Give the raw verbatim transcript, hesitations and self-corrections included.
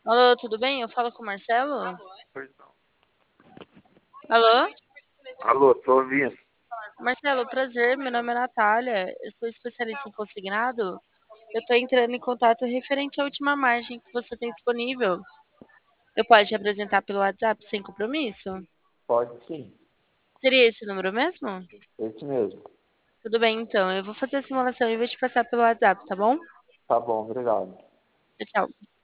Alô, tudo bem? Eu falo com o Marcelo? Pois não. Alô? Alô, tô ouvindo. Marcelo, prazer. Meu nome é Natália. Eu sou especialista em consignado. Eu estou entrando em contato referente à última margem que você tem disponível. Eu posso te apresentar pelo WhatsApp sem compromisso? Pode sim, Seria esse o número mesmo? esse mesmo. Tudo bem, então. Eu vou fazer a simulação e vou te passar pelo WhatsApp, tá bom? Tá bom, obrigado. Tchau. Tchau.